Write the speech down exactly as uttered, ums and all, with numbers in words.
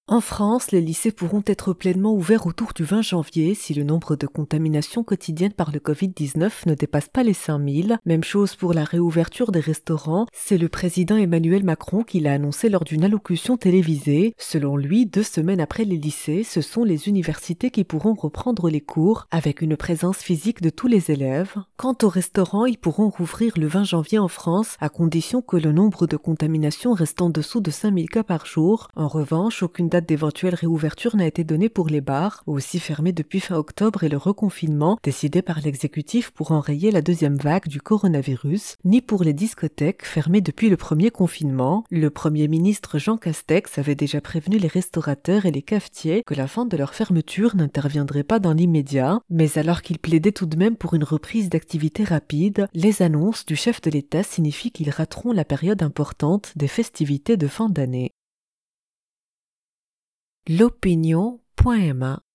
En France, les lycées pourront être pleinement ouverts autour du vingt janvier si le nombre de contaminations quotidiennes par le covid dix-neuf ne dépasse pas les cinq mille. Même chose pour la réouverture des restaurants. C'est le président Emmanuel Macron qui l'a annoncé lors d'une allocution télévisée. Selon lui, deux semaines après les lycées, ce sont les universités qui pourront reprendre les cours avec une présence physique de tous les élèves. Quant aux restaurants, ils pourront rouvrir le vingt janvier en France à condition que le nombre de contaminations reste en dessous de cinq mille cas par jour. En revanche, aucune date d'éventuelle réouverture n'a été donnée pour les bars, aussi fermés depuis fin octobre et le reconfinement décidé par l'exécutif pour enrayer la deuxième vague du coronavirus, ni pour les discothèques fermées depuis le premier confinement. Le Premier ministre Jean Castex avait déjà prévenu les restaurateurs et les cafetiers que la fin de leur fermeture n'interviendrait pas dans l'immédiat, mais alors qu'il plaidait tout de même pour une reprise d'activité rapide, les annonces du chef de l'État signifient qu'ils rateront la période importante des festivités de fin d'année. L'opinion point m a